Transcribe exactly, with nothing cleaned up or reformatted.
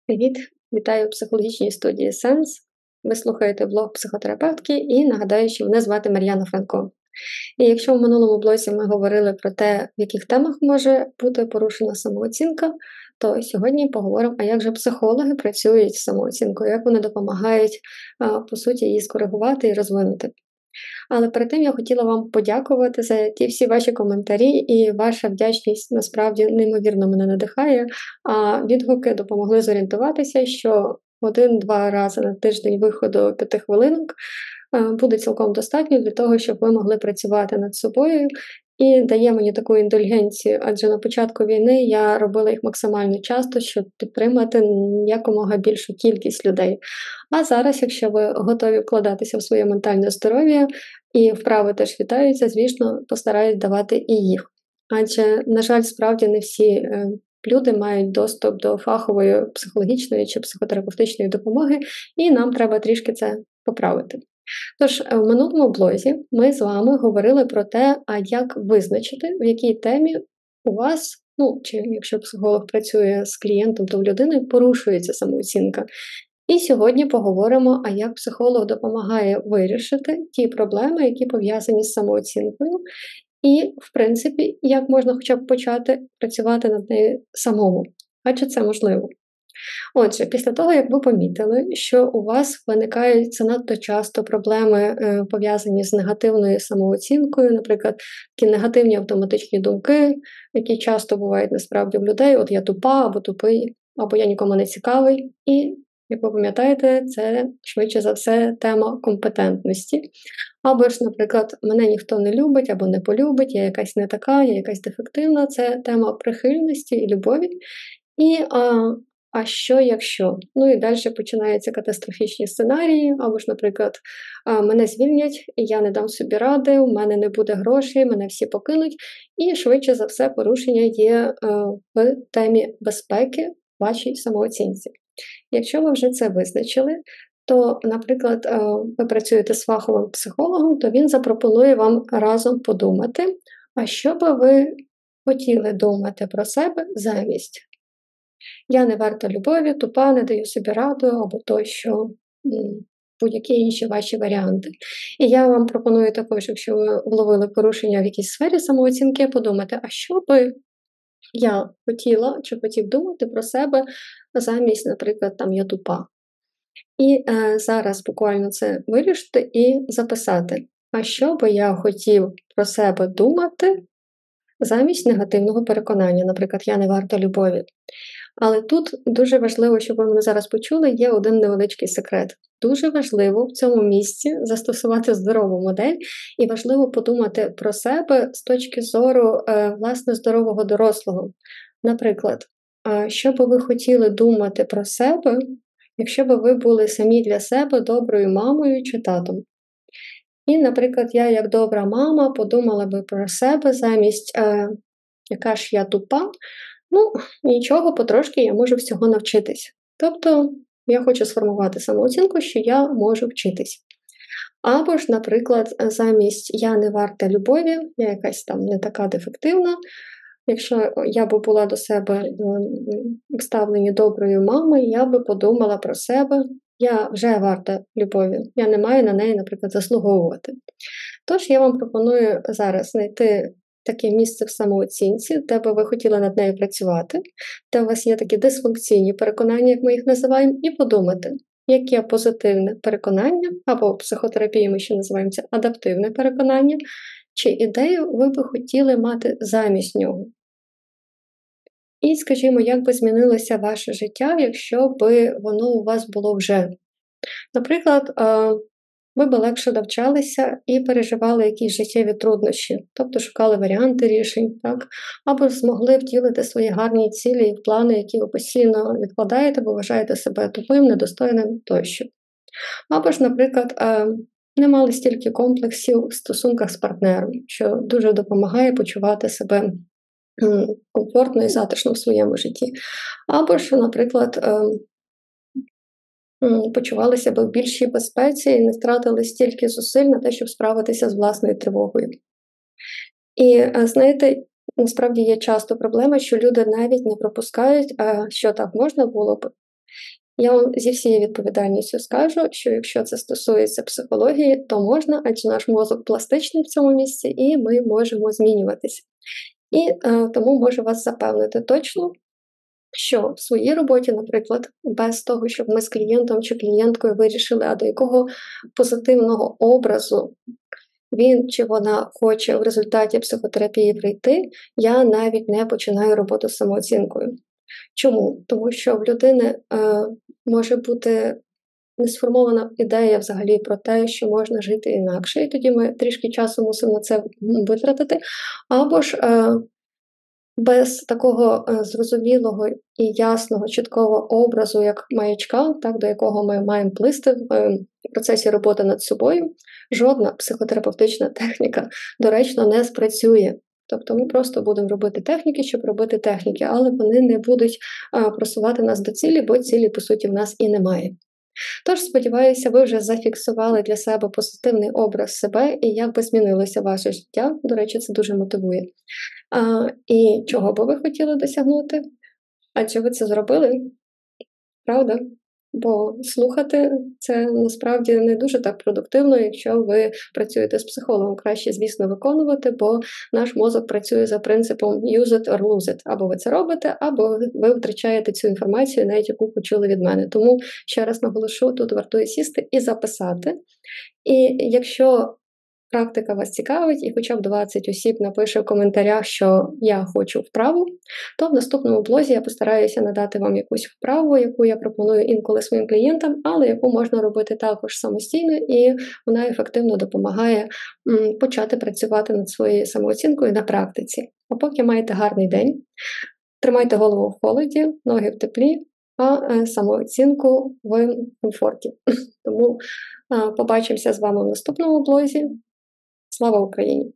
Привіт! Вітаю у психологічній студії Сенс. Ви слухаєте блог психотерапевтки і нагадаю, що мене звати Мар'яна Франко. І якщо в минулому блозі ми говорили про те, в яких темах може бути порушена самооцінка, то сьогодні поговоримо, а як же психологи працюють з самооцінкою, як вони допомагають, по суті, її скоригувати і розвинути. Але перед тим я хотіла вам подякувати за ті всі ваші коментарі, і ваша вдячність насправді неймовірно мене надихає, а відгуки допомогли зорієнтуватися, що один-два рази на тиждень виходу п'яти хвилинок буде цілком достатньо для того, щоб ви могли працювати над собою, і дає мені таку індульгенцію, адже на початку війни я робила їх максимально часто, щоб підтримати якомога більшу кількість людей. А зараз, якщо ви готові вкладатися в своє ментальне здоров'я, і вправи теж вітаються, звісно, постараюсь давати і їх. Адже, на жаль, справді не всі люди мають доступ до фахової психологічної чи психотерапевтичної допомоги, і нам треба трішки це поправити. Тож, в минулому блозі ми з вами говорили про те, а як визначити, в якій темі у вас, ну, чи якщо психолог працює з клієнтом, то в людини порушується самооцінка. І сьогодні поговоримо, а як психолог допомагає вирішити ті проблеми, які пов'язані з самооцінкою, і, в принципі, як можна хоча б почати працювати над нею самому, адже це можливо. Отже, після того, як ви помітили, що у вас виникають занадто часто проблеми, е, пов'язані з негативною самооцінкою, наприклад, такі негативні автоматичні думки, які часто бувають насправді в людей, от я тупа, або тупий, або я нікому не цікавий, і, як ви пам'ятаєте, це швидше за все тема компетентності. Або ж, наприклад, мене ніхто не любить, або не полюбить, я якась не така, я якась дефективна, це тема прихильності і любові. І а, А що якщо? Ну і далі починаються катастрофічні сценарії, або ж, наприклад, мене звільнять, і я не дам собі ради, у мене не буде грошей, мене всі покинуть, і швидше за все порушення є в темі безпеки вашій самооцінці. Якщо ви вже це визначили, то, наприклад, ви працюєте з фаховим психологом, то він запропонує вам разом подумати, а що би ви хотіли думати про себе замість я не варта любові, тупа, не даю собі раду, або тощо, будь-які інші ваші варіанти. І я вам пропоную також, якщо ви вловили порушення в якійсь сфері самооцінки, подумати, а що би я хотіла, чи хотів думати про себе замість, наприклад, там я тупа. І е, зараз буквально це вирішити і записати, а що би я хотів про себе думати замість негативного переконання, наприклад, я не варта любові. Але тут дуже важливо, щоб ви мене зараз почули, є один невеличкий секрет. Дуже важливо в цьому місці застосувати здорову модель і важливо подумати про себе з точки зору, власне, здорового дорослого. Наприклад, що би ви хотіли думати про себе, якщо б ви були самі для себе доброю мамою чи татом? І, наприклад, я як добра мама подумала би про себе замість е, яка ж я тупа, ну, нічого, потрошки я можу всього навчитись. Тобто, я хочу сформувати самооцінку, що я можу вчитись. Або ж, наприклад, замість я не варта любові, я якась там не така дефективна, якщо я б була до себе в ставленні доброї мами, я би подумала про себе, я вже варта любові, я не маю на неї, наприклад, заслуговувати. Тож я вам пропоную зараз знайти таке місце в самооцінці, де би ви хотіли над нею працювати, де у вас є такі дисфункційні переконання, як ми їх називаємо, і подумати, яке позитивне переконання, або в психотерапії ми ще називаємо це адаптивне переконання, чи ідею ви би хотіли мати замість нього. І, скажімо, як би змінилося ваше життя, якщо би воно у вас було вже. Наприклад, ви би легше навчалися і переживали якісь життєві труднощі, тобто шукали варіанти рішень, так? Або змогли втілити свої гарні цілі і плани, які ви постійно відкладаєте, бо вважаєте себе тупим, недостойним тощо. Або ж, наприклад, не мали стільки комплексів в стосунках з партнером, що дуже допомагає почувати себе комфортно і затишно в своєму житті. Або ж, наприклад, почувалися б в більшій безпеці і не втратили стільки зусиль на те, щоб справитися з власною тривогою. І, знаєте, насправді є часто проблема, що люди навіть не пропускають, а що так можна було б, Я вам зі всією відповідальністю скажу, що якщо це стосується психології, то можна, адже наш мозок пластичний в цьому місці, і ми можемо змінюватися. І е, тому можу вас запевнити точно, що в своїй роботі, наприклад, без того, щоб ми з клієнтом чи клієнткою вирішили, а до якого позитивного образу він чи вона хоче в результаті психотерапії прийти, я навіть не починаю роботу з самооцінкою. Чому? Тому що в людини е, може бути не сформована ідея взагалі про те, що можна жити інакше, і тоді ми трішки часу мусимо на це витратити, або ж е, без такого е, зрозумілого і ясного, чіткого образу, як маячка, так, до якого ми маємо плисти в е, процесі роботи над собою, жодна психотерапевтична техніка доречно не спрацює. Тобто ми просто будемо робити техніки, щоб робити техніки, але вони не будуть а, просувати нас до цілі, бо цілі, по суті, в нас і немає. Тож, сподіваюся, ви вже зафіксували для себе позитивний образ себе і як би змінилося ваше життя. До речі, це дуже мотивує. А, І чого би ви хотіли досягнути? Адже ви це зробили, правда? Бо слухати це насправді не дуже так продуктивно, якщо ви працюєте з психологом. Краще, звісно, виконувати, бо наш мозок працює за принципом use it or lose it. Або ви це робите, або ви втрачаєте цю інформацію, навіть яку почули від мене. Тому, ще раз наголошу, тут вартує сісти і записати. І якщо практика вас цікавить, і хоча б двадцять осіб напише в коментарях, що я хочу вправу, то в наступному блозі я постараюся надати вам якусь вправу, яку я пропоную інколи своїм клієнтам, але яку можна робити також самостійно, і вона ефективно допомагає м, почати працювати над своєю самооцінкою на практиці. А поки маєте гарний день, тримайте голову в холоді, ноги в теплі, а е, самооцінку в комфорті. Тому е, побачимося з вами в наступному блозі. Слава Україні!